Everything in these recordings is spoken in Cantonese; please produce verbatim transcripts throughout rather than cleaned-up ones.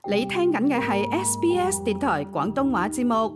你聽緊嘅係 S B S 電台廣東話節目。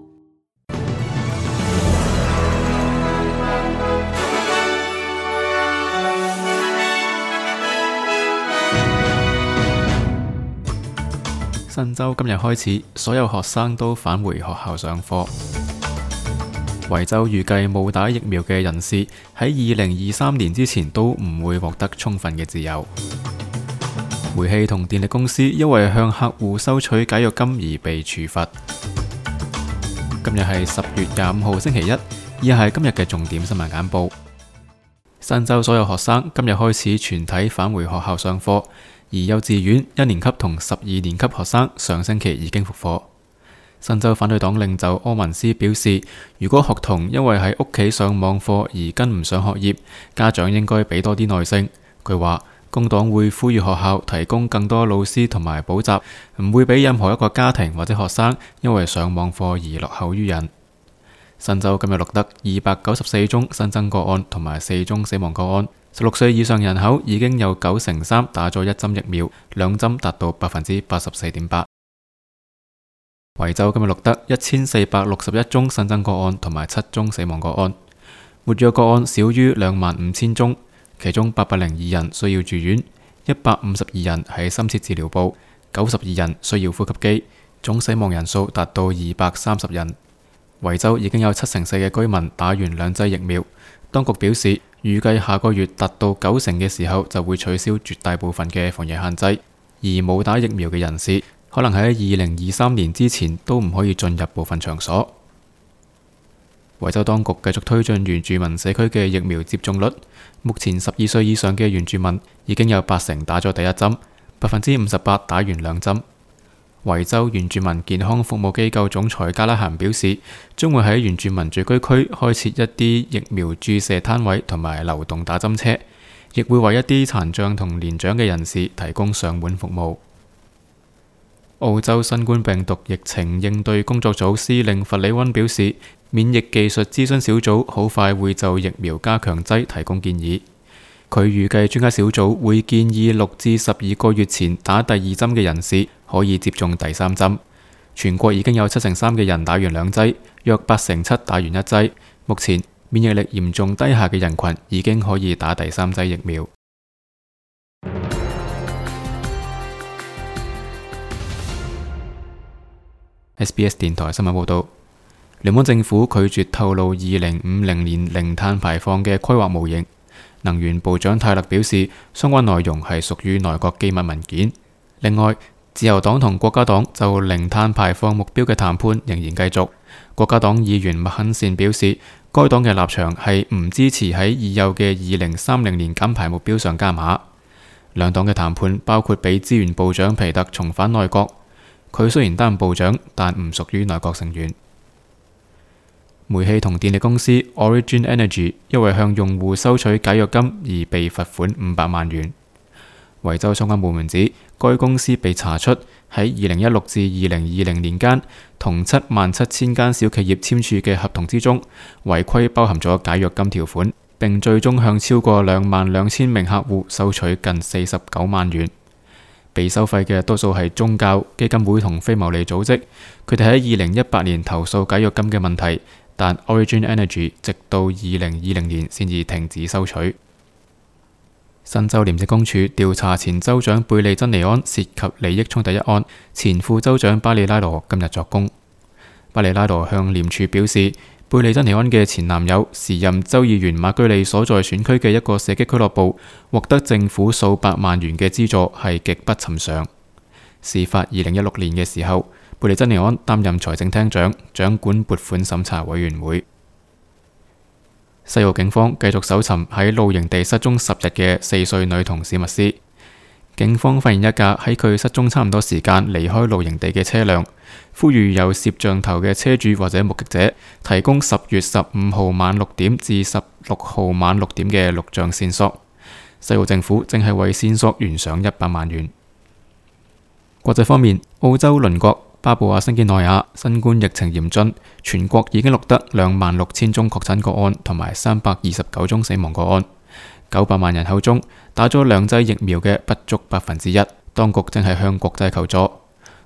新州今日開始，所有學生都返回學校上課。維州預計冇打疫苗嘅人士喺二零二三年之前都唔會獲得充分嘅自由。煤氣同電力公司因為向客戶收取解約金而被處罰。今日係十月廿五號星期一，以下係今日嘅重點新聞簡報。新州所有學生今日開始全體返回學校上課，而幼稚園一年級同十二年級學生上星期已經復課。新州反對黨領袖柯文斯表示，如果學童因為喺屋企上網課而跟唔上學業，家長應該俾多啲耐性。佢話工黨會呼籲學校提供更多老師同埋補習，唔會俾任何一個家庭或者學生因為上網課而落後於人。新州今日錄得二百九十四宗新增個案同埋四宗死亡個案。十六歲以上人口已經有九成三打咗一針疫苗，兩針達到百分之八十四點八。維州今日錄得一千四百六十一宗新增個案同埋七宗死亡個案，活躍個案少於兩萬五千宗，其中八百零二人需要住院，一百五十二人喺深切治療部，九十二人需要呼吸機，總死亡人數達到二百三十人。維州已經有七成四嘅居民打完兩劑疫苗，當局表示預計下個月達到九成嘅時候就會取消絕大部分嘅防疫限制，而冇打疫苗嘅人士可能喺二零二三年之前都唔可以進入部分場所。維州當局繼續推進原住民社區嘅疫苗接種率，目前十二歲以上嘅原住民已經有八成打咗第一針，百分之五十八打完兩針。維州原住民健康服務機構總裁加拉罕表示，將會喺原住民聚居區開設一啲疫苗注射攤位同埋流動打針車，亦會為一啲殘障同年長嘅人士提供上門服務。澳洲新冠病毒疫情應對工作組司令弗里溫表示，免疫技術諮詢小組好快會就疫苗加強劑提供建議。佢預計專家小組會建議六至十二個月前打第二針嘅人士可以接種第三針。全國已經有七成三嘅人打完兩劑，約八成七打完一劑。目前免疫力嚴重低下嘅人群已經可以打第三劑疫苗。S B S 電台新聞報道，聯邦政府拒絕透露二零五零年零碳排放嘅規劃模型。能源部長泰勒表示，相關內容係屬於內閣機密文件。另外，自由黨同國家黨就零碳排放目標嘅談判仍然繼續。國家黨議員麥肯善表示，該黨嘅立場係唔支持喺已有嘅二零三零年減排目標上加碼。兩黨嘅談判包括俾資源部長皮特重返內閣。佢雖然擔任部長，但唔屬於內閣成員。煤氣同電力公司 Origin Energy 因為向用戶收取解約金而被罰款五百萬元。維州相關部門指，該公司被查出喺二零一六至二零二零年間同七萬七千間小企業簽署嘅合同之中，違規包含咗解約金條款，並最終向超過兩萬兩千名客戶收取近四十九萬元。被收費嘅多數係宗教、基金會同非牟利組織，佢哋喺二零一八年投訴解約金嘅問題，但 Origin Energy 直到二零二零年先至停止收取。新州廉政公署調查前州長貝利珍尼安涉及利益衝突一案，前副州長巴里拉羅今日作供。巴里拉羅向廉署表示，貝利珍尼安嘅前男友時任州議員馬居利所在選區嘅一個射擊俱樂部獲得政府數百萬元嘅資助係極不尋常。事發二零一六年嘅時候，貝利珍尼安擔任財政廳長，掌管撥款審查委員會。西澳警方繼續搜尋喺露營地失蹤十日嘅四歲女童史密斯。警方發現一架喺佢失蹤差唔多時間離開露營地嘅車輛，呼籲有攝像頭嘅車主或者目擊者提供十月十五號晚六點至十六號晚六點嘅錄像線索。西澳政府正係為線索懸賞一百萬元。國際方面，澳洲鄰國巴布亞新幾內亞新冠疫情嚴峻，全國已經錄得兩萬六千宗確診個案同埋三百二十九宗死亡個案。九百萬人口中，打咗兩劑疫苗嘅不足百分之一。當局正係向國際求助。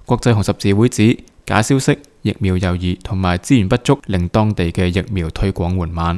國際紅十字會指假消息、疫苗猶豫同埋資源不足令當地嘅疫苗推廣緩慢。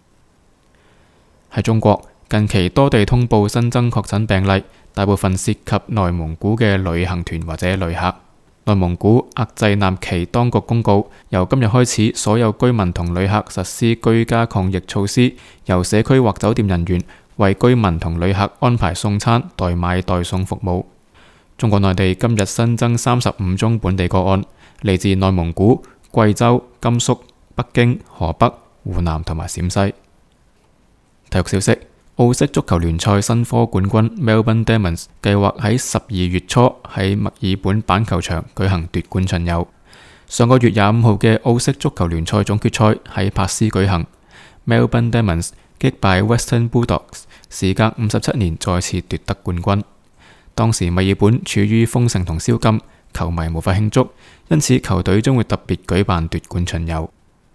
喺中國，近期多地通報新增確診病例，大部分涉及內蒙古嘅旅行團或者旅客。內蒙古額濟納旗當局公告，由今日開始，所有居民同旅客實施居家抗疫措施，由社區或酒店人員為居民同旅客安排送餐、代買代送服務。中國內地今日新增三十五宗本地個案，嚟自內蒙古、貴州、甘肅、北京、河北、湖南同埋陝西。體育消息：澳式足球聯賽新科冠軍 Melbourne Demons 計劃喺十二月初喺墨爾本板球場舉行奪冠巡遊。上個月廿五號嘅澳式足球聯賽總決賽喺珀斯舉行， Melbourne Demons 擊敗 Western Bulldogs， 時隔五十七年再次奪得冠軍。當時墨爾本處於封城同宵禁，球迷無法慶祝，因此球隊將會特別舉辦奪冠巡遊。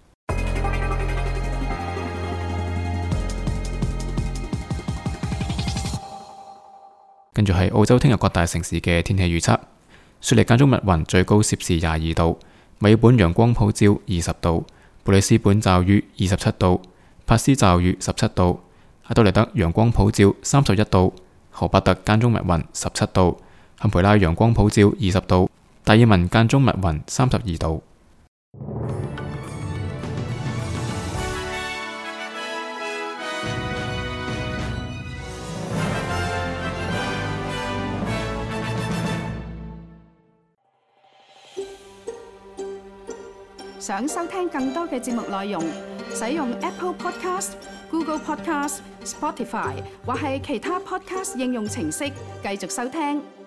跟住係澳洲聽日各大城市嘅天氣預測：雪梨間中密雲，最高攝氏廿二度；墨爾本陽光普照，二十度；布里斯本驟雨，二十七度；珀斯驟雨，十七度；阿德萊德陽光普照，三十一度；荷伯特間中密雲，十七度；坎培拉陽光普照，二十度；達爾文間中密雲，三十二度。 想收聽更多嘅節目內容，使用 Apple Podcast、Google Podcast、Spotify 或係其他 Podcast 應用程式繼續收聽。